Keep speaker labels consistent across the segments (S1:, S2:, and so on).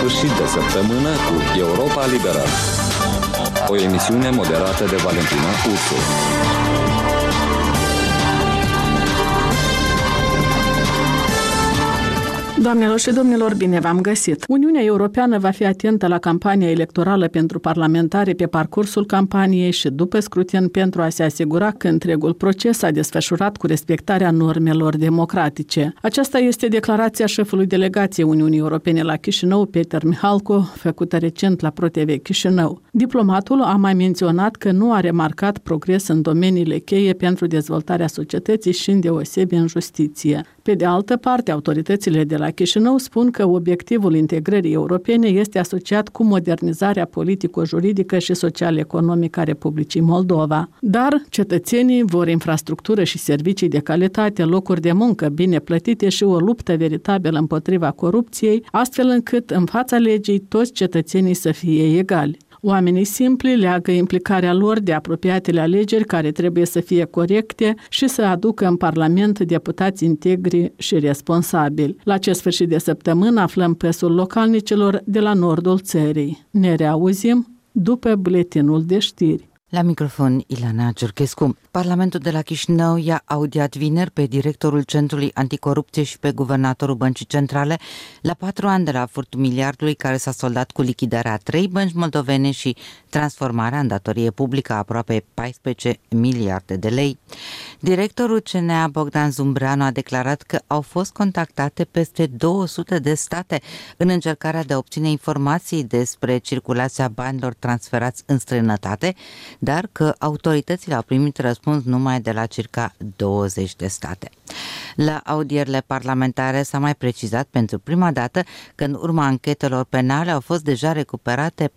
S1: sfârșit de săptămână cu Europa Liberă. O emisiune moderată de Valentina Ursu.
S2: Doamnelor și domnilor, bine v-am găsit! Uniunea Europeană va fi atentă la campania electorală pentru parlamentare pe parcursul campaniei și după scrutin pentru a se asigura că întregul proces s-a desfășurat cu respectarea normelor democratice. Aceasta este declarația șefului delegației Uniunii Europene la Chișinău, Peter Mihalko, făcută recent la ProTV Chișinău. Diplomatul a mai menționat că nu a remarcat progres în domeniile cheie pentru dezvoltarea societății și îndeosebi în justiție. Pe de altă parte, autoritățile de la Chișinău spun că obiectivul integrării europene este asociat cu modernizarea politico-juridică și social-economică a Republicii Moldova. Dar cetățenii vor infrastructură și servicii de calitate, locuri de muncă bine plătite și o luptă veritabilă împotriva corupției, astfel încât în fața legii toți cetățenii să fie egali. Oamenii simpli leagă implicarea lor de apropiatele alegeri care trebuie să fie corecte și să aducă în Parlament deputați integri și responsabili. La acest sfârșit de săptămână aflăm păsul localnicilor de la nordul țării. Ne reauzim după buletinul de știri.
S3: La microfon, Ilana Giurchescu. Parlamentul de la Chișinău i-a audiat vineri pe directorul Centrului Anticorupție și pe guvernatorul Băncii Centrale la 4 ani de la furtul miliardului care s-a soldat cu lichidarea a 3 bănci moldovene și transformarea în datorie publică a aproape 14 miliarde de lei. Directorul CNA Bogdan Zumbreanu a declarat că au fost contactate peste 200 de state în încercarea de a obține informații despre circulația banilor transferați în străinătate, dar că autoritățile au primit răspuns numai de la circa 20 de state. La audierile parlamentare s-a mai precizat pentru prima dată că în urma anchetelor penale au fost deja recuperate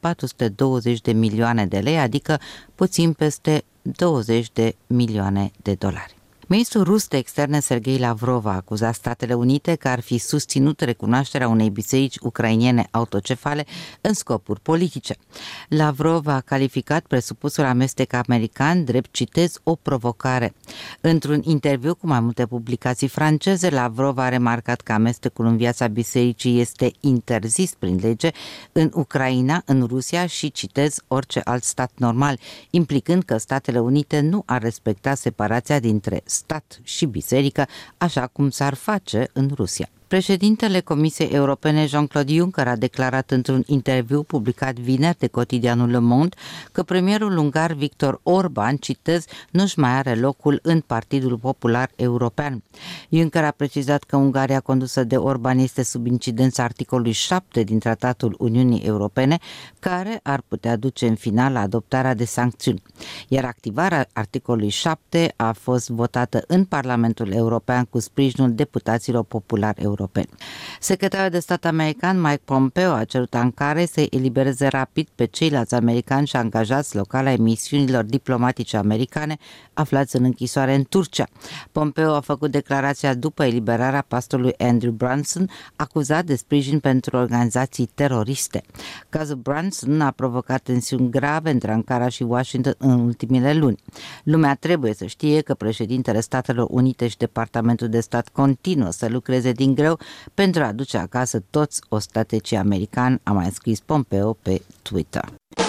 S3: 420 de milioane de lei, adică puțin peste 20 de milioane de dolari. Ministrul rus de externe Sergei Lavrov a acuzat Statele Unite că ar fi susținut recunoașterea unei biserici ucrainene autocefale în scopuri politice. Lavrov a calificat presupusul amestec american drept, citez, o provocare. Într-un interviu cu mai multe publicații franceze, Lavrov a remarcat că amestecul în viața bisericii este interzis prin lege în Ucraina, în Rusia și, citez, orice alt stat normal, implicând că Statele Unite nu ar respecta separația dintre stat și biserică, așa cum s-ar face în Rusia. Președintele Comisiei Europene Jean-Claude Juncker a declarat într-un interviu publicat vineri de cotidianul Le Monde că premierul ungar Viktor Orban, citez, nu-și mai are locul în Partidul Popular European. Juncker a precizat că Ungaria condusă de Orban este sub incidența articolului 7 din Tratatul Uniunii Europene, care ar putea duce în final la adoptarea de sancțiuni. Iar activarea articolului 7 a fost votată în Parlamentul European cu sprijinul deputaților populari europeni. Secretarul de stat american Mike Pompeo a cerut Ankarei să elibereze rapid pe ceilalți americani și angajați locali ai misiunilor diplomatice americane aflați în închisoare în Turcia. Pompeo a făcut declarația după eliberarea pastorului Andrew Brunson, acuzat de sprijin pentru organizații teroriste. Cazul Brunson a provocat tensiuni grave între Ankara și Washington în ultimele luni. Lumea trebuie să știe că președintele Statelor Unite și Departamentul de Stat continuă să lucreze din greu pentru a aduce acasă toți ostatecii americani, a mai scris Pompeo pe Twitter.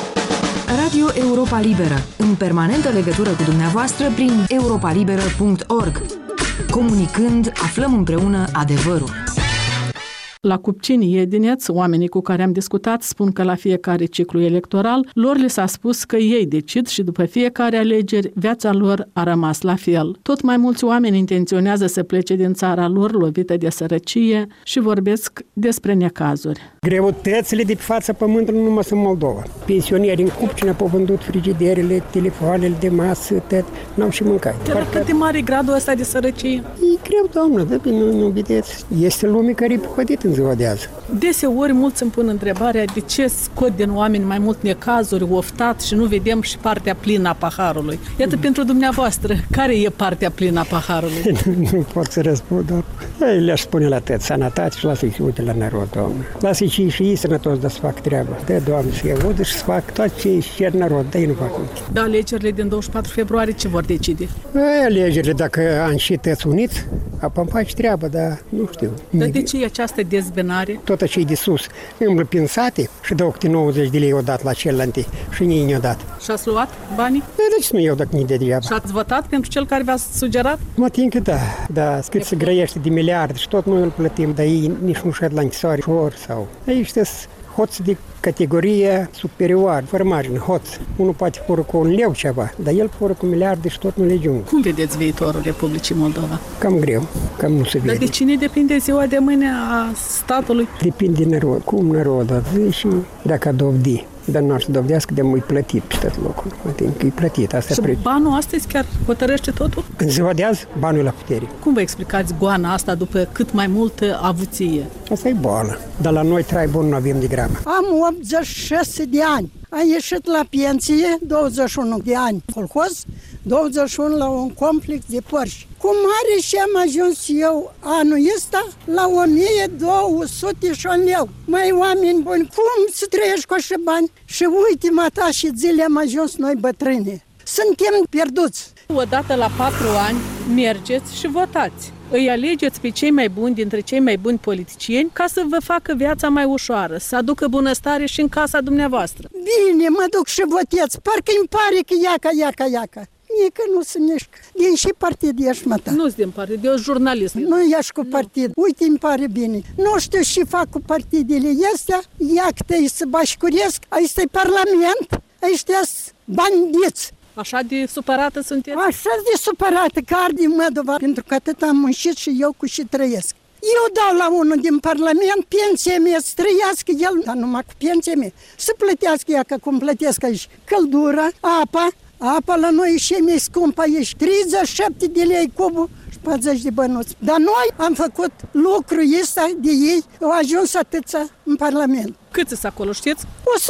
S4: Radio Europa Liberă, în permanentă legătură cu dumneavoastră prin europalibera.org. Comunicând, aflăm împreună adevărul.
S2: La Cupcini Iedineț, oamenii cu care am discutat spun că la fiecare ciclu electoral lor li s-a spus că ei decid și după fiecare alegeri viața lor a rămas la fel. Tot mai mulți oameni intenționează să plece din țara lor lovită de sărăcie și vorbesc despre necazuri.
S5: Greutățile de pe fața pământului nu numai sunt Moldova. Pensionierii în Cupcini au vândut frigiderele, telefoanele de masă, tot, n-au și mâncat.
S2: Dar cât de mare gradul ăsta de sărăcie?
S5: E greu, doamnă, de bine, nu vedeți. Este lume care e păcătit în ziua de azi.
S2: Deseori mulți îmi pun întrebarea de ce scot din oameni mai mult necazuri, oftat și nu vedem și partea plină a paharului. Iată pentru dumneavoastră, care e partea plină a paharului?
S5: Nu pot să răspund, doar. Le-aș spune la tăt, sănătate și lasă-i să uite la narod, Doamne. Lasă-i și ei sănătos, dar să fac treaba. Dă, Doamne, să-i audă și să fac tot ce își cer narod, dar ei nu fac.
S2: Da, alegerile din 24 februarie ce vor decide?
S5: Alegerile, dacă am și tăți unit, apă-mi faci treaba, dar nu știu.
S2: Dar de ce e această dezbinare?
S5: Tot cei de sus îmblă prin sate și dă 90 de lei odată la celălalt și nici ne-o dat.
S2: Și-ați luat banii?
S5: De ce nu iau dacă nici de degeaba?
S2: Și ați votat pentru cel care v-a sugerat?
S5: Mă tin că da, cât se grăiește de miliarde și tot noi îl plătim, dar ei nici nu șed la închisoare ușor sau... Aici sunt hoți de categorie superioară, fără margine, hoț. Unul poate fură cu 1 leu ceva, dar el fură cu miliarde și tot nu le ajung.
S2: Cum vedeți viitorul Republicii Moldova?
S5: Cam greu, cam nu se vede.
S2: Dar de cine depinde ziua de mâine a statului?
S5: Depinde de narod, cum narodul și dacă a dovedi. Dar nu ar să dovedească de mui plătit pe tot locul. Adică e plătit, asta
S2: și banul astăzi chiar hotărăște totul?
S5: În ziua de azi, banul e la putere.
S2: Cum vă explicați goana asta după cât mai multă avuție?
S5: Asta e boală, dar la noi trai bun nu avem de gramă.
S6: Am 86 de ani. Am ieșit la pensie, 21 de ani colhoz, 21 la un complex de porși. Cu mare și am ajuns eu anul ăsta la 1200 leu. Mai oameni buni, cum să trăiești cu așa bani? Și uite, mata și zile am ajuns noi bătrâni. Suntem pierduți.
S2: Odată la 4 ani mergeți și votați. Îi alegeți pe cei mai buni dintre cei mai buni politicieni ca să vă facă viața mai ușoară, să aducă bunăstare și în casa dumneavoastră.
S6: Bine, mă duc și votez. Parcă îmi pare că iaca. Nică nu se mișcă. Din și partid ești, mă ta?
S2: Nu-s din partid, eu jurnalist.
S6: Nu ești cu partid. Uite, îmi pare bine. Nu știu ce fac cu partidele astea. Ia că te să bașcuresc. Aici e parlament. Aici bandiți.
S2: Așa de supărată sunteți?
S6: Așa de supărată, că arde Mădova, pentru că atât am muncit și eu cu și trăiesc. Eu dau la unul din Parlament pensia mea, să trăiască el, dar numai cu pensia mea, să plătească ea, că cum plătesc aici, căldura, apa la noi și e mai scumpă aici, 37 de lei cubul și 40 de bănuți. Dar noi am făcut lucrul ăsta de ei, au ajuns atâția în Parlament.
S2: Câți sunt acolo, știți?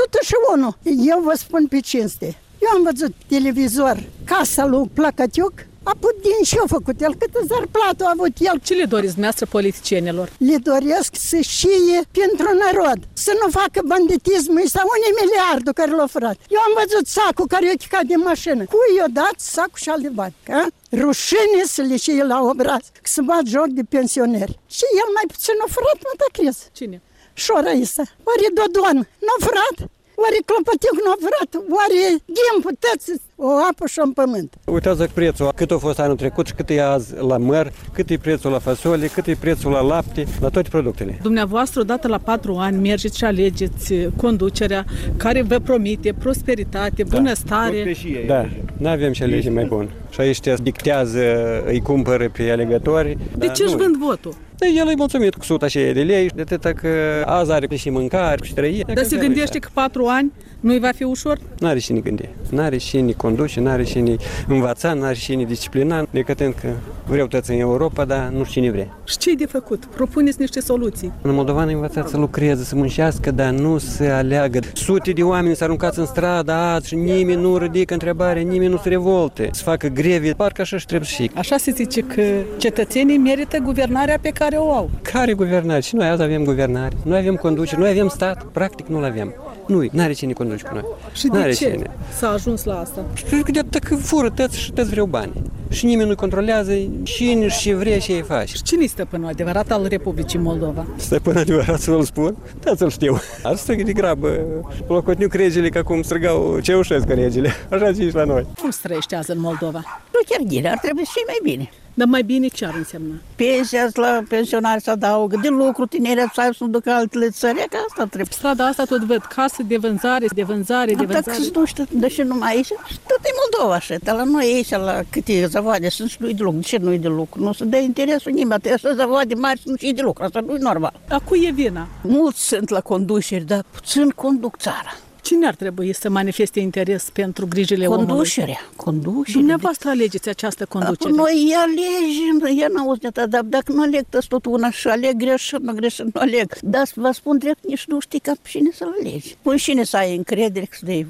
S6: 101. Eu vă spun pe cinste. Eu am văzut televizor, casa lui Placatiuc, din ce-a făcut el, câtă zarplată a avut el.
S2: Ce le doriți dumneavoastră politicienilor?
S6: Le doresc să știe pentru narod, să nu facă banditismul sau 1 miliard care l-a furat. Eu am văzut sacul care i-a chicat din mașină. Cui i-a dat sacul și al de bani? Ca? Rușine să le știe la obraz, că să bat joc de pensioneri. Și el mai puțin a furat, mă, da crezi?
S2: Cine?
S6: Șora ăsta. Ori Dodon n-a furat? Oare Clopătic nu a furat? Oare Ghimpul, tăți o apă și un pământ?
S7: Uitează prețul, cât a fost anul trecut și cât e azi la măr, cât e prețul la fasole, cât e prețul la lapte, la toate produsele.
S2: Dumneavoastră, odată la 4 ani, mergeți și alegeți conducerea care vă promite prosperitate, bunăstare.
S7: Da, nu avem și alegeri mai bune. Și aici te dictează, îi cumpără pe alegători.
S2: De ce își vând votul?
S7: El e mulțumit cu 100 de lei, de atâta că azi are și mâncare, și trăire.
S2: Dar se gândește că 4 ani nu-i va fi ușor?
S7: N-are cine gândi. N-are cine conduce, n-are cine învăța, n-are cine disciplina. Decât că vreau toți în Europa, dar nu știu cine vrea.
S2: Și ce-i de făcut? Propuneți niște soluții.
S7: În Moldovan învățat să lucreze, să muncească, dar nu să aleagă. Sute de oameni s-au aruncat în stradă azi și nimeni nu ridică întrebare, nimeni nu se revolte. Să facă greve, parcă așa și trebuie și.
S2: Așa se zice că cetățenii merită guvernarea pe care o au.
S7: Care guvernare? Și noi azi avem guvernare, noi avem conducere, noi avem stat, practic nu-l avem. Nu-are cine conduce cu noi.
S2: Și de ce s-a ajuns la asta?
S7: Știu că dacă fură tăți și tăți vreau bani. Și nimeni nu controlează cine și vrea și ei face.
S2: Și cine-i stăpânul adevărat al Republicii Moldova?
S7: Stăpânul adevărat să-l spun? Da, să-l știu. Asta e de grabă. Locotniu regele, ca cum străgau Ceaușescu regele. Așa zici la noi.
S2: Cum străiește azi în Moldova?
S8: Nu chiar bine, ar trebui și mai bine.
S2: Dar mai bine ce ar însemna?
S8: Pensia la pensionari se adaugă, de lucru tineret să aibă să ducă altele țări, că asta trebuie.
S2: Strada asta tot văd, case de vânzare, de vânzare.
S8: Dacă nu știu, deși numai aici, tot e Moldova așa, dar la noi aici, la câte zavoade sunt și nu-i de lucru. De ce nu-i de lucru? Nu se dă interesul nimeni, să zavoade mari sunt și de lucru, asta nu-i normal.
S2: A cui e vina?
S8: Mulți sunt la conduceri, dar puțin conduc țara.
S2: Cine ar trebui să manifeste interes pentru grijile omului?
S8: Conducerea.
S2: Dumneavoastră alegeți această conducere.
S8: Noi alegem, ea n-auzi de ta, dar dacă nu aleg tot una și aleg greșit, nu aleg. Dar vă spun drept, nici nu știi ca cine să-l alegi. Păi cine să ai încredere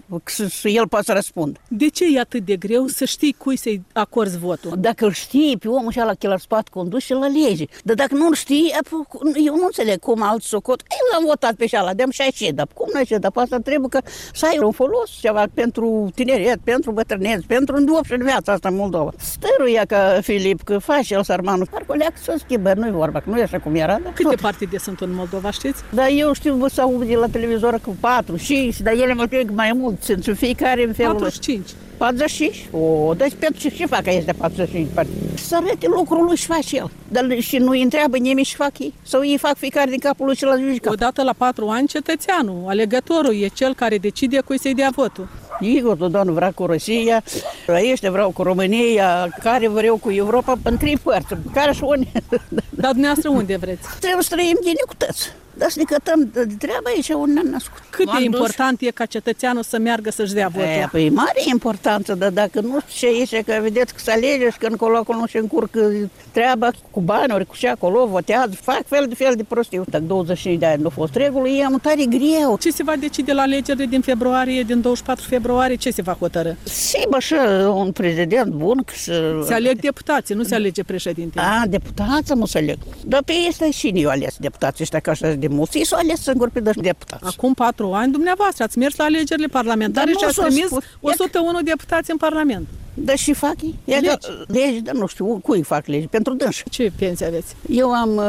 S8: să el poate să răspundă.
S2: De ce e atât de greu să știi cui să-i acorzi votul?
S8: Dacă îl știi pe omul ăla că la spate conduce și îl alegi. Dar dacă nu-l știi, eu nu înțeleg cum alți socot. Eu l-am votat pe ăla, de-am și așa, dar cum nu așa, dar asta trebuie că să ai un folos ceva pentru tineret, pentru bătrâneți, pentru îndopși în viața asta în Moldova. Stăruia ca Filip, că face el sărmanul. Parcă leacă să schimbă, nu-i vorba, că nu e așa cum era.
S2: Câte partide sunt în Moldova, știți?
S8: Dar eu știu să aud de la televizor că 4, 5, dar ele mă cred că mai mult sunt și fiecare în felul
S2: 45.
S8: 45? O, deci pentru ce fac este 45 partide? Să arăte lucrul lui și face el. Dar și nu-i întreabă nimeni și fac ei. Sau ei fac fiecare din capul lui și la judicat.
S2: Odată la 4 ani, cetățeanul, alegătorul, e cel care decide cui să-i dea votul.
S8: Igor Dodon vrea cu Rusia, ăștia vreau cu România, care vreau cu Europa, în 3 părți, care și unde.
S2: Dar dumneavoastră unde vreți?
S8: Trebuie să trăim din necutăți. Dar să ne cătăm de treaba aici unde ne-am născut.
S2: Cât de important e ca cetățeanul să meargă să-și dea votul?
S8: Păi mare importanță, dar dacă nu știu ce aici, că vedeți că se alege și că acolo nu se încurcă treaba cu bani, ori cu ce acolo, votează, fac fel de prostii. Dacă 25 de ani nu a fost regulă, e tare greu.
S2: Ce se va decide la alegerile din februarie, din 24 februarie, ce se va hotărâ?
S8: Se așa un prezident bun.
S2: Se aleg deputații, nu se alege președinte.
S8: Deputații nu se aleg. Dar pe este și eu ales deputații ăștia, ca așa de mulți, ei s-au ales singuri pe deputați.
S2: Acum 4 ani, dumneavoastră ați mers la alegerile parlamentare și ați trimis 101 deputați în Parlament.
S8: Dar și fac ei? Legi, dar nu știu, cui fac legi? Pentru dânși.
S2: Ce pensie aveți?
S8: Eu am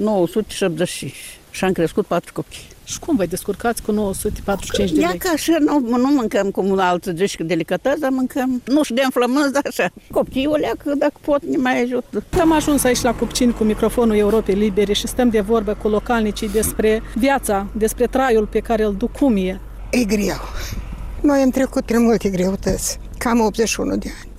S8: 975 și am crescut 4 copii.
S2: Și cum vă descurcați cu 945 de lei?
S8: Ia că așa nu mâncăm cum alții zici că delicatăți, dar mâncăm, nu știu de înflămânți, dar așa. Copiii o leacă, dacă pot, ne mai ajută.
S2: Am ajuns aici la Cupcini cu microfonul Europei Libere și stăm de vorbă cu localnicii despre viața, despre traiul pe care îl duc, cum e.
S6: E greu. Noi am trecut prin multe greutăți. Cam 81 de ani.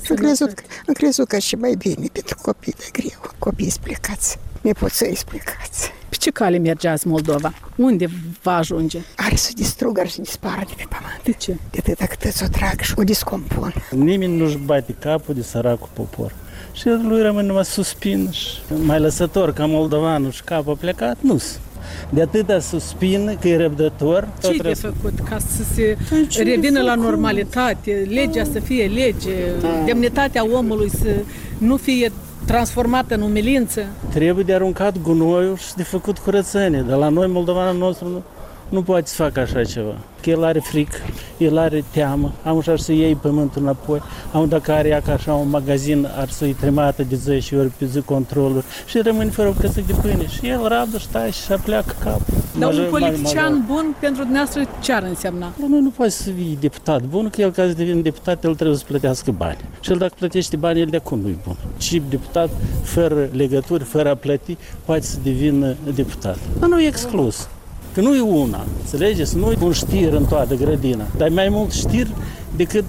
S6: Am crezut că și mai bine pentru copii, de greu. Copiii plecați, nepoții plecați.
S2: Pe ce cale merge azi Moldova? Unde va ajunge?
S6: Are să distrugă, are să dispară de pe pământ.
S2: De ce?
S6: De atâta cât îți o trag și o discompun.
S9: Nimeni nu-și bate capul de săracul popor. Și lui rămâne numai suspin și mai lăsător ca moldovanul și capul a plecat, nu-s. De atâta suspin că e răbdător.
S2: Ce-i de făcut ca să se revină la normalitate, legea să fie lege, demnitatea omului să nu fie transformată în umilință?
S9: Trebuie de aruncat gunoiul și de făcut curățenie, dar la noi, moldovanul nostru, nu poate să facă așa ceva. Că el are frică, el are teamă, am așa să iei pământul înapoi, am dacă are ea ca așa un magazin, ar să-i tremată de 10 ori pe zi controlul și rămâne fără o căsică de pâine. Și el rabdă, stai și pleacă capul.
S2: Dar un politician bun pentru dumneavoastră ce ar însemna?
S9: La noi nu poate să fie deputat bun, că el ca să devină deputat, el trebuie să plătească bani. Și el dacă plătește bani, el de acum nu-i bun. Și deputat, fără legături, fără a plăti, poate să devină deputat. Dar nu e exclus. Că nu e una, înțelegeți? Nu e un știr în toată grădina, dar e mai mult știr decât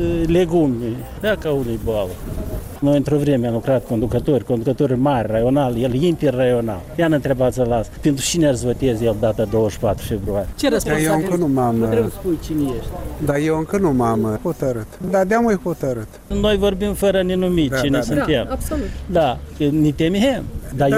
S9: legume. Da, ca unui boală. Noi într-o vreme am lucrat conducători mari, raional, el interraional. Ia ne întrebați să las. Pentru cine ar să voteze el data 24 februarie?
S2: Ce responsabilitate?
S10: Eu încă nu m-am...
S9: Nu trebuie să spui cine ești.
S10: Dar eu încă nu m-am hotărât. Dar de-am hotărât.
S9: Noi vorbim fără a ne numi cine suntem.
S2: Da, absolut.
S9: Da, ne temem. Dar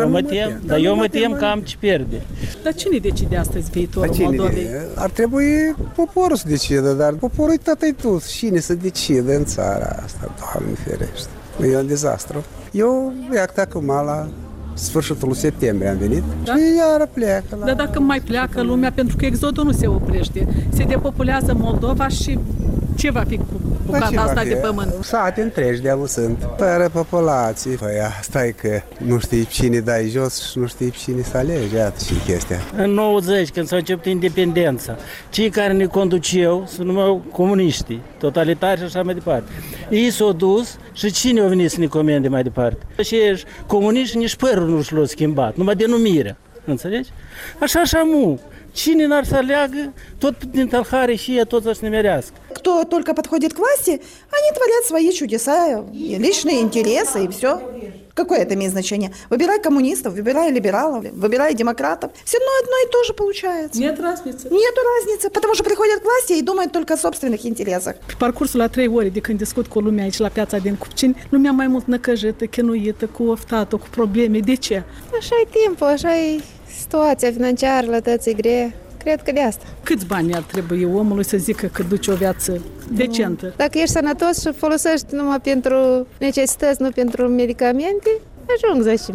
S9: eu mă tem că am ce pierde.
S2: Dar cine decide astăzi viitorul Moldovei?
S10: Ar trebui poporul să decide, dar poporul e tătăi tu. Cine să decide în țara asta, Doamne ferește. E un dezastru. Eu iată acum la sfârșitul septembrie am venit și iară pleacă.
S2: Dar dacă mai pleacă lumea, pentru că exodul nu se oprește, se depopulează Moldova și ce va fi cu bucata asta de pământ?
S10: Sate întregi de-amu sunt, fără populații. Păi asta e că nu știi cine dai jos și nu știi cine să alegi, iată și chestia.
S9: În 90, când s-a început independența, cei care ne conduceau sunt numai comuniștii, totalitari și așa mai departe. Ei s-au dus și cine a venit să ne comende mai departe? Și ești comuniști, nici părul nu și l-au schimbat, numai denumirea, înțelegi? Așa mu. Cine n-ar să aleagă, tot din Talhare și ea tot să-și nemerească.
S11: Кто только подходит к власти, они творят свои чудеса, личные интересы и все. Какое это имеет значение? Выбирай коммунистов, выбирай либералов, выбирай демократов. Все одно и то же получается.
S2: Нет разницы.
S11: Нету разницы, потому что приходят к власти и думают только о собственных интересах.
S2: Pe parcursul la 3 ore de când discut cu lumea aici la piața din Cupcini, lumea mai mult năcăjită, chinuită, cu oftată, cu probleme. De ce?
S12: Așa e timpul, așa e situația financiară, lătății grea. Cred că de asta.
S2: Câți bani ar trebui omului să zică că duce o viață decentă?
S12: Dacă ești sănătos și folosești numai pentru necesități, nu pentru medicamente, ajung 10.000.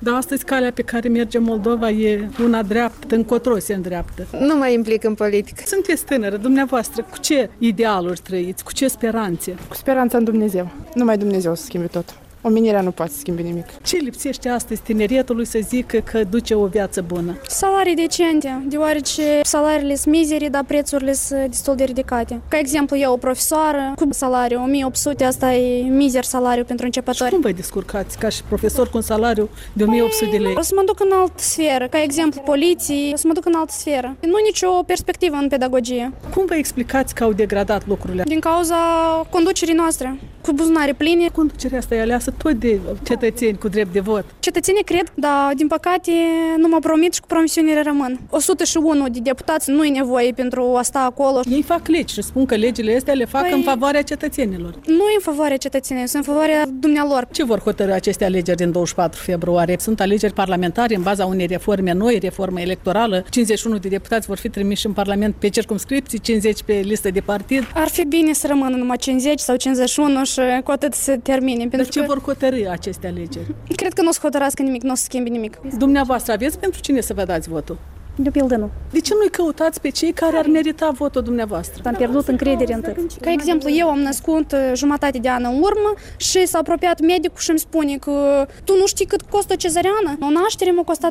S2: Dar astăzi calea pe care merge Moldova e una dreaptă, încotro se îndreaptă.
S12: Nu mă implic în politică.
S2: Sunteți tânără, dumneavoastră, cu ce idealuri trăiți, cu ce speranțe?
S13: Cu speranța în Dumnezeu. Numai Dumnezeu o să schimbe tot. Omenirea nu poate să schimbe nimic.
S2: Ce lipsește astăzi tineretului să zică că duce o viață bună?
S14: Salarii decente, deoarece salariile sunt mizere, dar prețurile sunt destul de ridicate. Ca exemplu, eu, o profesoară, cu salariu 1800, asta e mizer salariu pentru începători.
S2: Și cum vă descurcați ca și profesor cu un salariu de 1800 de lei?
S14: O să mă duc în altă sferă, ca exemplu poliții, o să mă duc în altă sferă. Nu nicio perspectivă în pedagogie.
S2: Cum vă explicați că au degradat lucrurile?
S14: Din cauza conducerii noastre, cu buzunare pline.
S2: Conducerea asta e aleasă tot de cetățeni cu drept de vot.
S14: Cetățenii cred, dar din păcate nu mă promit și cu promisiunile rămân. 101 de deputați nu e nevoie pentru a sta acolo.
S2: Ei fac legi și spun că legile astea le fac în favoarea cetățenilor.
S14: Nu e în favoarea cetățenilor, sunt în favoarea dumnealor.
S2: Ce vor hotărî aceste alegeri din 24 februarie? Sunt alegeri parlamentare în baza unei reforme noi, reformă electorală. 51 de deputați vor fi trimiși în Parlament pe circumscripții, 50 pe listă de partid.
S14: Ar fi bine să rămână numai 50 sau 51 și cu atât să termine.
S2: Dar ce vor hotărî aceste alegeri?
S14: Cred că nu o să hotărască nimic, nu o să schimbe nimic.
S2: Dumneavoastră aveți pentru cine să vă dați votul?
S14: De pildă nu.
S2: De ce nu-i căutați pe cei care ar merita votul dumneavoastră?
S14: Am pierdut încredere în tăți. Ca exemplu, eu am născut jumătate de an în urmă și s-a apropiat medicul și îmi spune că tu nu știi cât costă o cezariană? O naștere m-a costat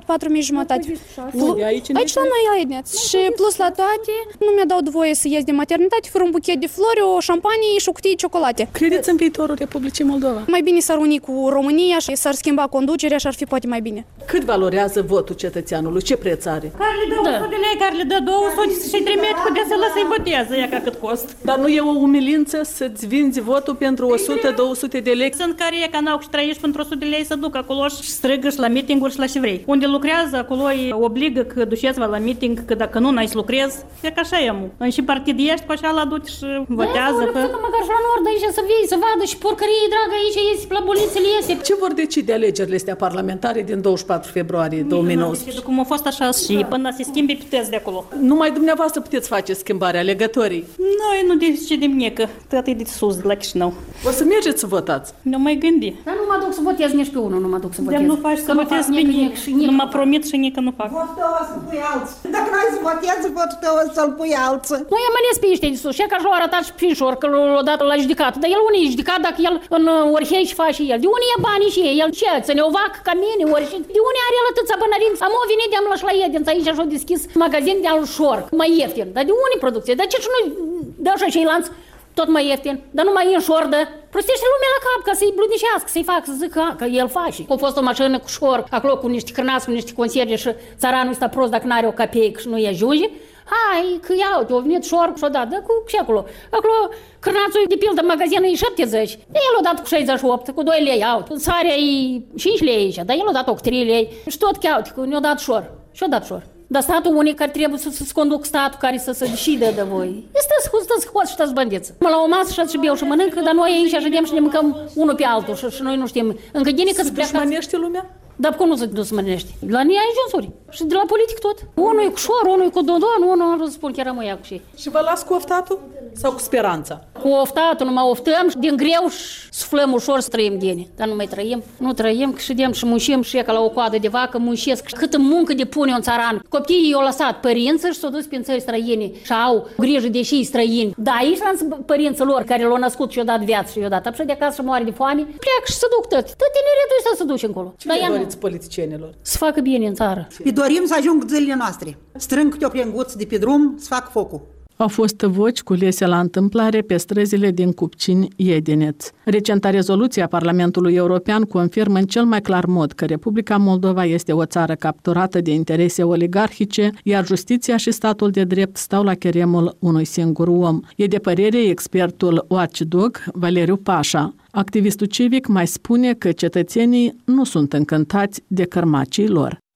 S14: 4.500.
S2: Aici
S14: la noi la Edneț. Și plus la toate, nu mi-a dat voie să ies de maternitate fără un buchet de flori, o șampanie și o cutie de ciocolate.
S2: Credeți în viitorul Republicii Moldova?
S14: Mai bine s-ar uni cu România și s-ar schimba conducerea și ar fi poate mai bine.
S2: Cât valorează votul cetățeanului? Ce preț are?
S15: Care le dă 100 de lei, care le dă 200 și trimite cu de să lăsă-i voteze, ea ca cât cost.
S2: Dar nu e o umilință să-ți vinzi votul pentru 100-200 de lei?
S15: Sunt care e ca n-au și trăiești pentru 100 de lei să duc acolo și strigă și la meeting-uri și la ce vrei. Unde lucrează, acolo îi obligă că duceți-vă la meeting, că dacă nu, n-ai să lucrezi. E ca așa e, mu. În și partid ești, cu așa la duci și votează.
S16: Da, măcar și la nord aici să vii, să vadă și porcărie dragă aici iese, la bolițele iese.
S2: Ce vor decide alegerile astea parlamentare din 24 februarie 2019?
S15: Cum a fost așa și până se schimbe puteți de acolo.
S2: Numai dumneavoastră puteți face schimbarea, alegătorii.
S15: Noi nu decidem nimic, tot e de sus, de la Chișinău.
S2: O să mergeți să votați?
S15: Nu mai gândi.
S16: Dar nu mă duc să votez nici pe unul, nu mă duc să votez.
S15: Dar nu faci să votezi pe nimic. Nu mă promit și nici nu fac.
S11: Votul tău o să pui alții. Dacă n-ai să votezi, votul tău o să-l pui alții.
S16: Nu i-am ales pe ăștia de sus, și că l-a arătat și Pinșor, că l-a dat la judecat. Dar el unde e judecat dacă el în Orhei și face el? De unde e banii și el? Ce? Să ne o vac ca mine, ori și de unde are el atâția bănărinți? Am venit de-am la Edința aici și-a deschis magazin de al șor, mai ieftin. Dar de unde producție? Dar ce și nu dă așa și lanț tot mai ieftin? Dar nu mai e în șordă? Prostește lumea la cap ca să-i bludnicească, să-i facă, să zică că el face. A fost o mașină cu șor, acolo cu niște crânați, cu niște conserve și țaranul ăsta prost dacă n-are o capeică și nu-i ajunge. Hai, că iau, te-o venit șor și-o dat, dă cu și acolo. Acolo crânațul de pildă magazinul e 70. El o dat cu 68, cu 2 lei, au. Sarea e 5 lei aici, dar el o dat cu 3 lei. Și tot cheaute, că ne-o dat șor. Și-o dat șor. Dar statul unii care trebuie să conduc statul care să se decidă de voi. Este scoți și stați bandiți. Mă la o masă și beau și mănânc, dar noi aici ședem și ne mâncăm unul pe altul și noi nu știm. Încă gine că se
S2: dușmănește lumea?
S16: Dar cum nu se dușmănește? La neajunsuri. Și de la politic tot. Unul e cu șor, unul e cu dodon, unul nu spun chiar rămâia cu și.
S2: Și vă las cu oftatul? Sau cu speranța?
S16: Cu oftatul, numai oftăm și din greu și suflăm ușor să trăim gine. Dar nu mai trăim. Nu trăim, că ședem și muncim și e ca la o coadă de vacă, muncesc. Câtă muncă depune un țaran. Copiii i-au lăsat părinții și s-au dus prin țări străine și au grijă de și străini. Da, aici la părinții lor care l-au născut și i-au dat viață și i-au dat apșă de acasă și moare de foame, pleacă și se duc tot. Tot tineretul ăsta se duce încolo.
S2: Ce le doriți politicienilor?
S16: Să facă bine în țară.
S17: Îi dorim să ajung zilele noastre. Strâng câte o plenguț de pe drum să fac focul.
S2: Au fost voci culese la întâmplare pe străzile din Cupcini-Iedineț. Recenta rezoluție a Parlamentului European confirmă în cel mai clar mod că Republica Moldova este o țară capturată de interese oligarhice, iar justiția și statul de drept stau la cheremul unui singur om. E de părere expertul Watchdog Valeriu Pașa. Activistul civic mai spune că cetățenii nu sunt încântați de cărmacii lor.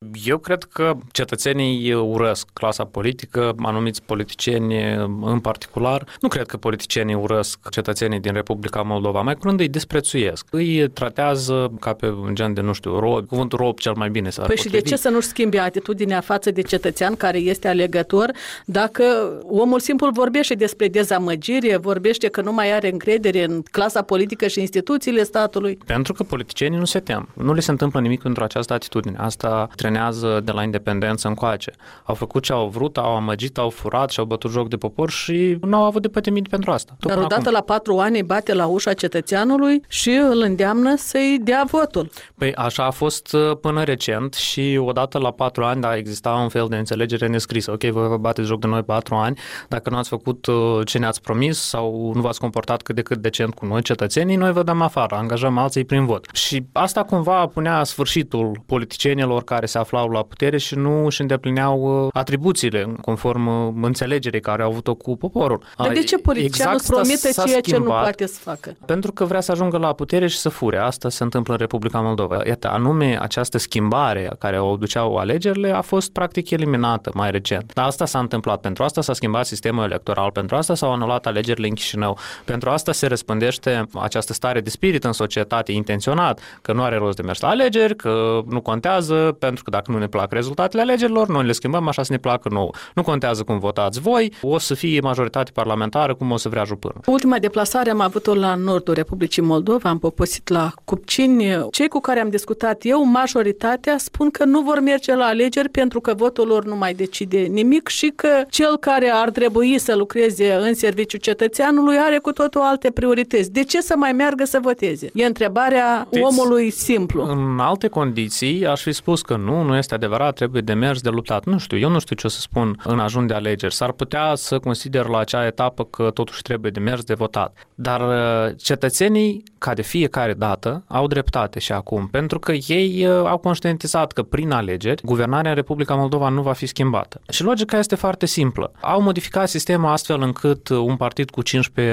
S18: Eu cred că cetățenii urăsc clasa politică, anumiți politicieni în particular. Nu cred că politicienii urăsc cetățenii din Republica Moldova, mai curând îi disprețuiesc. Îi tratează ca pe un gen de, rob, cuvântul rob cel mai bine s-ar
S2: Păi
S18: potrivi.
S2: și de ce să nu-și schimbe atitudinea față de cetățean care este alegător dacă omul simplu vorbește despre dezamăgire, vorbește că nu mai are încredere în clasa politică și instituțiile statului?
S18: Pentru că politicienii nu se tem. Nu le se întâmplă nimic pentru această atitudine. Asta trenează de la independență încoace. Au făcut ce au vrut, au amăgit, au furat și au bătut joc de popor și nu au avut de pătimit pentru asta.
S2: Dar odată la 4 ani bate la ușa cetățeanului și îl îndeamnă să-i dea votul.
S18: Păi așa a fost până recent și odată la 4 ani exista un fel de înțelegere nescrisă. Ok, voi vă bateți joc de noi 4 ani, dacă nu ați făcut ce ne-ați promis sau nu v-ați comportat cât de cât decent cu noi, cetățenii, noi vă dăm afară, angajăm alții prin vot. Și asta cumva punea sfârșitul politicienilor care se aflau la putere și nu își îndeplineau atribuțiile conform înțelegerii care au avut-o cu poporul.
S2: Dar de ce politicianul promite ceea ce nu poate să facă?
S18: Pentru că vrea să ajungă la putere și să fure. Asta se întâmplă în Republica Moldova. Iată, anume această schimbare care o duceau alegerile a fost practic eliminată mai recent. Dar asta s-a întâmplat. Pentru asta s-a schimbat sistemul electoral, pentru asta s-au anulat alegerile în Chișinău, pentru asta se răspândește această stare de spirit în societate intenționat, că nu are rost de mers la alegeri, că nu contează, pentru că dacă nu ne plac rezultatele alegerilor, noi le schimbăm așa să ne placă nouă. Nu contează cum votați voi, o să fie majoritate parlamentară cum o să vrea jupânul.
S2: Ultima deplasare am avut-o la nordul Republicii Moldova, am poposit la Cupcini. Cei cu care am discutat eu, majoritatea spun că nu vor merge la alegeri pentru că votul lor nu mai decide nimic și că cel care ar trebui să lucreze în serviciul cetățeanului are cu totul alte priorități. De ce să mai meargă să voteze? E întrebarea omului simplu.
S18: În alte condiții aș fi spus că nu este adevărat, trebuie de mers, de luptat. Eu nu știu ce o să spun în ajun de alegeri. S-ar putea să consider la acea etapă că totuși trebuie de mers, de votat. Dar cetățenii, ca de fiecare dată, au dreptate și acum, pentru că ei au conștientizat că prin alegeri guvernarea în Republica Moldova nu va fi schimbată. Și logica este foarte simplă. Au modificat sistemul astfel încât un partid cu 15%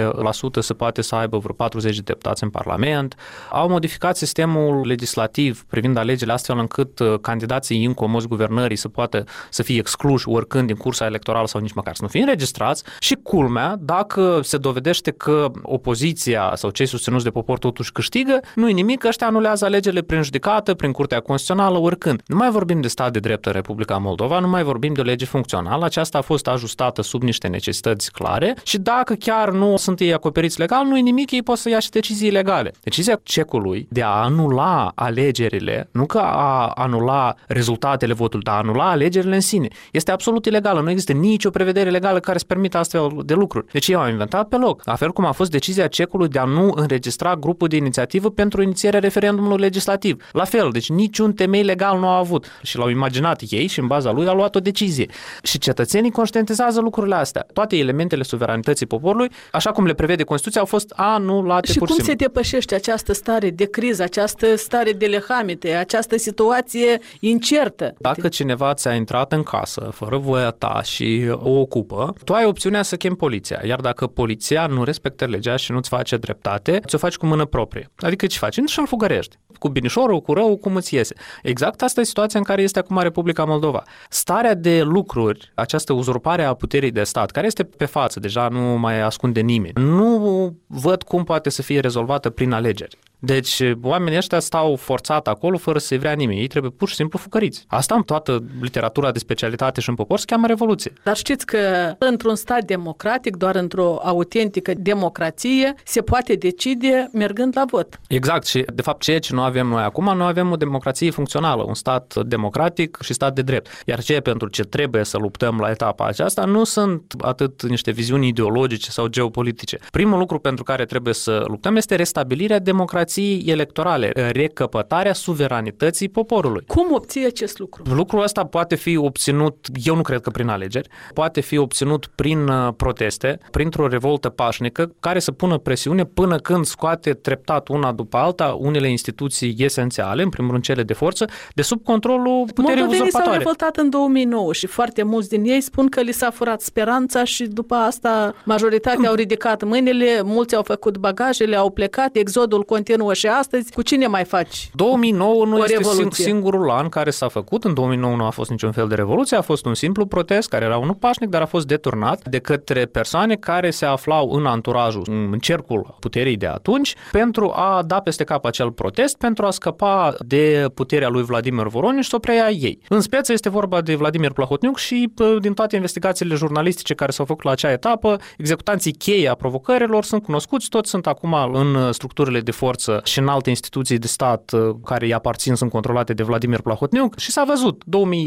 S18: se poate să aibă vreo 40 de deputați în Parlament. Au modificat sistemul legislativ privind alegerile astfel încât candidații incomozi guvernării să poată să fie excluși oricând din cursa electorală sau nici măcar să nu fie înregistrați. Și culmea, dacă se dovedește că opoziția sau cei susținuți de popor totuși câștigă, nu-i nimic, ăștia anulează alegerile prin judecată, prin Curtea Constituțională, oricând. Nu mai vorbim de stat de drept în Republica Moldova, nu mai vorbim de o lege funcțională, aceasta a fost ajustată sub niște necesități clare și dacă chiar nu sunt ei acoperiți legal, nu-i nimic, ei pot să ia și decizii legale. Decizia cecului de a anula alegerile, nu că a anula rezultatele votului, dar a anula alegerile în sine, este absolut ilegală. Nu există nicio prevedere legală care să permită astfel de lucruri. Deci ei au inventat pe loc. La fel cum a fost decizia cecului de a nu înregistra grupul de inițiativă pentru inițierea referendumului legislativ. La fel, deci niciun temei legal nu au avut. Și l-au imaginat ei și în baza lui au luat o decizie. Și cetățenii conștientizează lucrurile astea. Toate elementele suveranității poporului, așa cum le prevede Constituția, au fost anulate.
S2: Și cum se depășește această stare de criză, această stare de lehamite, această situație incertă?
S18: Dacă cineva ți-a intrat în casă fără voia ta și o ocupă, tu ai opțiunea să chemi poliția. Iar dacă poliția nu respectă legea și nu-ți face dreptate, ți-o faci cu mână proprie. Adică ce faci? Și îl fugărești. Cu binișorul, cu rău, cum îți iese. Exact asta e situația în care este acum Republica Moldova. Starea de lucruri, această uzurpare a puterii de stat, care este pe față, deja nu mai ascunde nimeni, nu văd cum poate să fie rezolvată prin alegeri. Deci oamenii ăștia stau forțat acolo fără să-i vrea nimeni. Ei trebuie pur și simplu fugăriți. Asta în toată literatura de specialitate și în popor se cheamă revoluție.
S2: Dar știți că într-un stat democratic, doar într-o autentică democrație, se poate decide mergând la vot.
S18: Exact. Și de fapt ceea ce nu avem noi acum, nu avem o democrație funcțională, un stat democratic și stat de drept. Iar ceea pentru ce trebuie să luptăm la etapa aceasta nu sunt atât niște viziuni ideologice sau geopolitice. Primul lucru pentru care trebuie să luptăm este restabilirea democrației electorale, recăpătarea suveranității poporului.
S2: Cum obții acest lucru?
S18: Lucrul ăsta poate fi obținut, eu nu cred că prin alegeri, poate fi obținut prin proteste, printr-o revoltă pașnică care să pună presiune până când scoate treptat una după alta unele instituții esențiale, în primul rând cele de forță, de sub controlul puterii uzurpatoare.
S2: Moldovenii s-au revoltat în 2009 și foarte mulți din ei spun că li s-a furat speranța și după asta majoritatea au ridicat mâinile, mulți au făcut bagajele, au plecat, exodul continuă continuă și astăzi, cu cine mai faci
S18: 2009 nu este
S2: revoluție?
S18: singurul an care s-a făcut. În 2009 nu a fost niciun fel de revoluție, a fost un simplu protest care era unul pașnic, dar a fost deturnat de către persoane care se aflau în anturajul, în cercul puterii de atunci, pentru a da peste cap acel protest, pentru a scăpa de puterea lui Vladimir Voronin și să o preia ei. În speță este vorba de Vladimir Plahotniuc și din toate investigațiile jurnalistice care s-au făcut la acea etapă, executanții cheie a provocărilor sunt cunoscuți, toți sunt acum în structurile de forță și în alte instituții de stat care îi aparțin, sunt controlate de Vladimir Plahotniuc și s-a văzut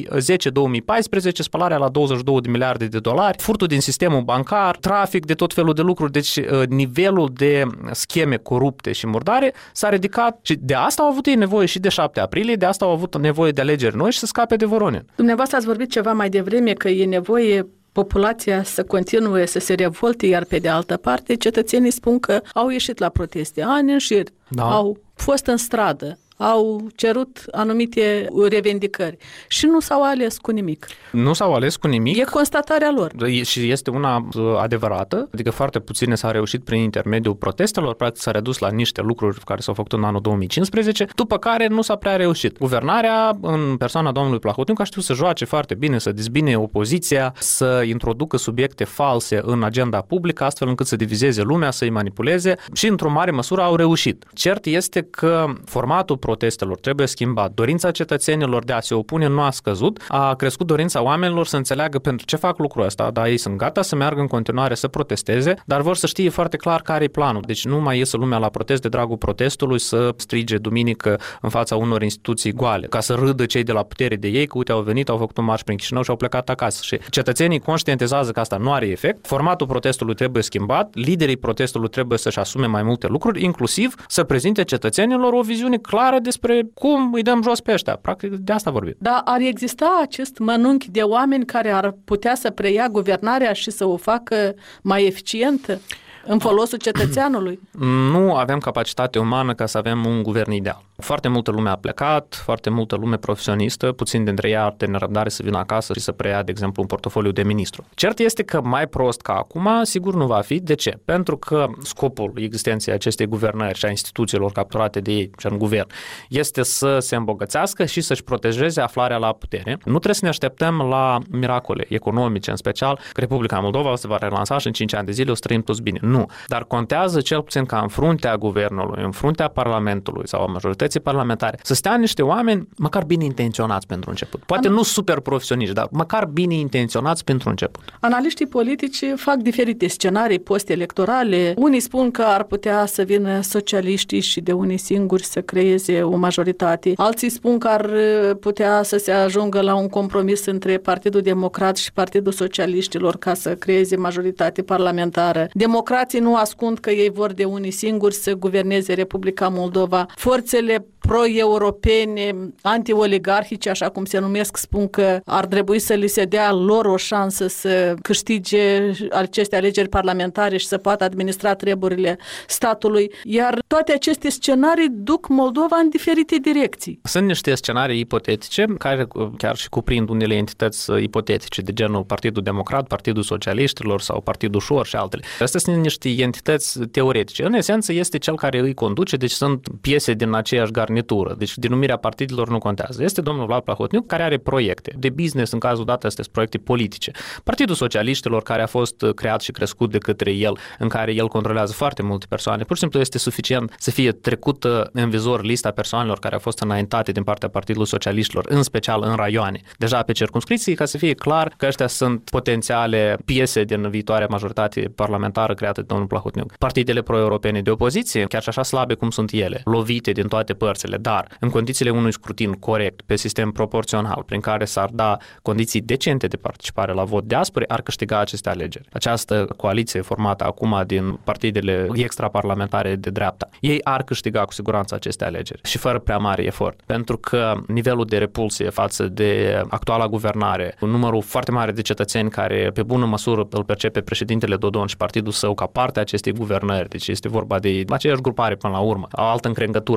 S18: 2010-2014 spălarea la 22 de miliarde de dolari, furtul din sistemul bancar, trafic de tot felul de lucruri, deci nivelul de scheme corupte și murdare s-a ridicat și de asta au avut ei nevoie și de 7 aprilie, de asta au avut nevoie de alegeri noi și să scape de Voronin.
S2: Dumneavoastră ați vorbit ceva mai devreme că e nevoie populația să continue să se revolte, iar pe de altă parte cetățenii spun că au ieșit la proteste ani în șir, au fost în stradă, au cerut anumite revendicări și nu s-au ales cu nimic.
S18: Nu s-au ales cu nimic.
S2: E constatarea lor.
S18: Și este una adevărată, adică foarte puține s-a reușit prin intermediul protestelor, practic s-a redus la niște lucruri care s-au făcut în anul 2015, după care nu s-a prea reușit. Guvernarea, în persoana domnului Plahotniuc, a știut să joace foarte bine, să dezbine opoziția, să introducă subiecte false în agenda publică, astfel încât să divizeze lumea, să-i manipuleze și, într-o mare măsură, au reușit. Cert este că formatul protestelor trebuie schimbat. Dorința cetățenilor de a se opune nu a scăzut, a crescut dorința oamenilor să înțeleagă pentru ce fac lucrul ăsta, dar ei sunt gata să meargă în continuare să protesteze, dar vor să știe foarte clar care e planul. Deci nu mai iese lumea la protest de dragul protestului să strige duminică în fața unor instituții goale, ca să râdă cei de la putere de ei, că uite au venit, au făcut un marș prin Chișinău și au plecat acasă. Și cetățenii conștientizează că asta nu are efect. Formatul protestului trebuie schimbat, liderii protestului trebuie să-și asume mai multe lucruri, inclusiv să prezinte cetățenilor o viziune clară despre cum îi dăm jos pe ăștia. Practic, de asta vorbim.
S2: Dar ar exista acest mănunchi de oameni care ar putea să preia guvernarea și să o facă mai eficientă în folosul cetățeanului?
S18: Nu avem capacitate umană ca să avem un guvern ideal. Foarte multă lume a plecat, foarte multă lume profesionistă, puțin dintre ei ar de nerăbdare să vină acasă și să preia, de exemplu, un portofoliu de ministru. Cert este că mai prost ca acum, sigur nu va fi. De ce? Pentru că scopul existenței acestei guvernări și a instituțiilor capturate de ei și în guvern este să se îmbogățească și să-și protejeze aflarea la putere. Nu trebuie să ne așteptăm la miracole economice, în special, că Republica Moldova se va relansa și în 5 ani de zile o să trăim toți bine. Nu. Dar contează cel puțin ca în fruntea guvernului, în fruntea Parlamentului sau a majorității parlamentare, să stea niște oameni măcar bine intenționați pentru început. Poate nu super profesioniști, dar măcar bine intenționați pentru început.
S2: Analiștii politici fac diferite scenarii post-electorale. Unii spun că ar putea să vină socialiștii și de unii singuri să creeze o majoritate. Alții spun că ar putea să se ajungă la un compromis între Partidul Democrat și Partidul Socialiștilor ca să creeze majoritate parlamentară. Democrații nu ascund că ei vor de unii singuri să guverneze Republica Moldova. Forțele pro-europene, anti-oligarhice, așa cum se numesc, spun că ar trebui să li se dea lor o șansă să câștige aceste alegeri parlamentare și să poată administra treburile statului. Iar toate aceste scenarii duc Moldova în diferite direcții.
S18: Sunt niște scenarii ipotetice, care chiar și cuprind unele entități ipotetice, de genul Partidul Democrat, Partidul Socialiștilor sau Partidul Șor și altele. Astea sunt niște entități teoretice. În esență este cel care îi conduce, deci sunt piese din aceeași garnitură. Deci denumirea partidelor nu contează. Este domnul Vlad Plahotniuc care are proiecte de business, în cazul dat astea sunt proiecte politice. Partidul Socialiștilor care a fost creat și crescut de către el, în care el controlează foarte multe persoane. Pur și simplu este suficient să fie trecută în vizor lista persoanelor care au fost înaintate din partea Partidului Socialiștilor, în special în raioane, deja pe circumscripții, ca să fie clar că ăștia sunt potențiale piese din viitoarea majoritate parlamentară creată de domnul Plahotniuc. Partidele pro-europene de opoziție, chiar și așa slabe cum sunt ele, lovite din toate părțile, dar în condițiile unui scrutin corect, pe sistem proporțional, prin care s-ar da condiții decente de participare la vot diaspore, ar câștiga aceste alegeri. Această coaliție formată acum din partidele extraparlamentare de dreapta, ei ar câștiga cu siguranță aceste alegeri și fără prea mare efort, pentru că nivelul de repulsie față de actuala guvernare, un numărul foarte mare de cetățeni care pe bună măsură îl percepe președintele Dodon și partidul său ca parte a acestei guvernări, deci este vorba de aceeași grupare până la urmă, o altă încrengătură a ei doar.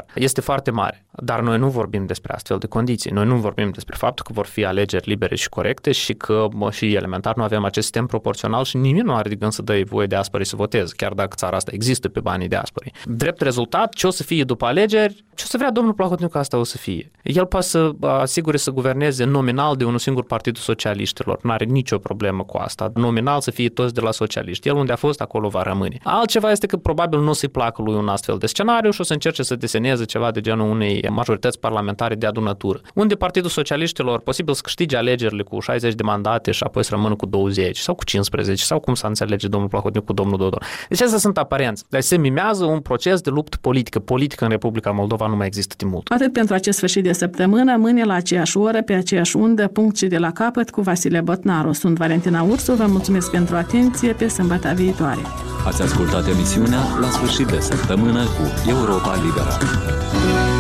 S18: popular este foarte mare. Dar noi nu vorbim despre astfel de condiții. Noi nu vorbim despre faptul că vor fi alegeri libere și corecte și că și elementar nu avem acest sistem proporțional și nimeni nu are de gând să dă voie diasporii să voteze, chiar dacă țara asta există pe banii diasporii. Drept rezultat, ce o să fie după alegeri, ce o să vrea domnul Plahotniuc, asta o să fie. El poate să asigure să guverneze nominal de unul singur Partidul Socialiștilor. Nu are nicio problemă cu asta. Nominal să fie toți de la socialiști. El unde a fost, acolo va rămâne. Altceva este că probabil nu o să-i placă lui un astfel de scenariu și o să încerce să deseneze ceva de genul unei majorități parlamentare de adunătură. Unde Partidul Socialiștilor posibil să câștige alegerile cu 60 de mandate și apoi să rămână cu 20 sau cu 15 sau cum să înțelege domnul Plahotniuc cu domnul Dodon. Deci astea sunt aparențe. Dar se mimează un proces de luptă politică. Politică în Republica Moldova nu mai există de mult.
S2: Atât pentru acest sfârșit de săptămână, mâine la aceeași oră, pe aceeași undă, punct și de la capăt cu Vasile Botnaru. Sunt Valentina Ursu, vă mulțumesc pentru atenție, pe sâmbătă viitoare.
S1: Ați ascultat emisiunea La sfârșit de săptămână cu Europa Liberă.